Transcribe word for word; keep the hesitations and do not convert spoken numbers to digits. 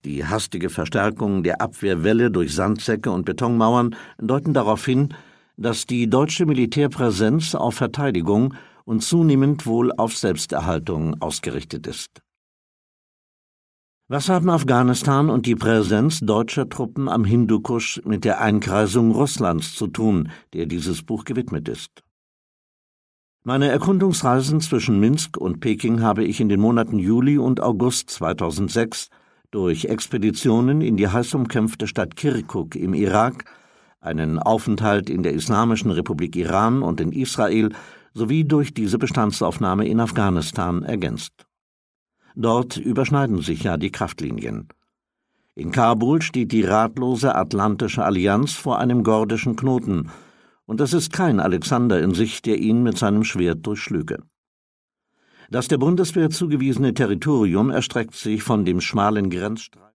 Die hastige Verstärkung der Abwehrwelle durch Sandsäcke und Betonmauern deuten darauf hin, dass die deutsche Militärpräsenz auf Verteidigung und zunehmend wohl auf Selbsterhaltung ausgerichtet ist. Was haben Afghanistan und die Präsenz deutscher Truppen am Hindukusch mit der Einkreisung Russlands zu tun, der dieses Buch gewidmet ist? Meine Erkundungsreisen zwischen Minsk und Peking habe ich in den Monaten Juli und August zweitausendsechs durch Expeditionen in die heiß umkämpfte Stadt Kirkuk im Irak, einen Aufenthalt in der Islamischen Republik Iran und in Israel sowie durch diese Bestandsaufnahme in Afghanistan ergänzt. Dort überschneiden sich ja die Kraftlinien. In Kabul steht die ratlose Atlantische Allianz vor einem gordischen Knoten, und es ist kein Alexander in Sicht, der ihn mit seinem Schwert durchschlüge. Das der Bundeswehr zugewiesene Territorium erstreckt sich von dem schmalen Grenzstreifen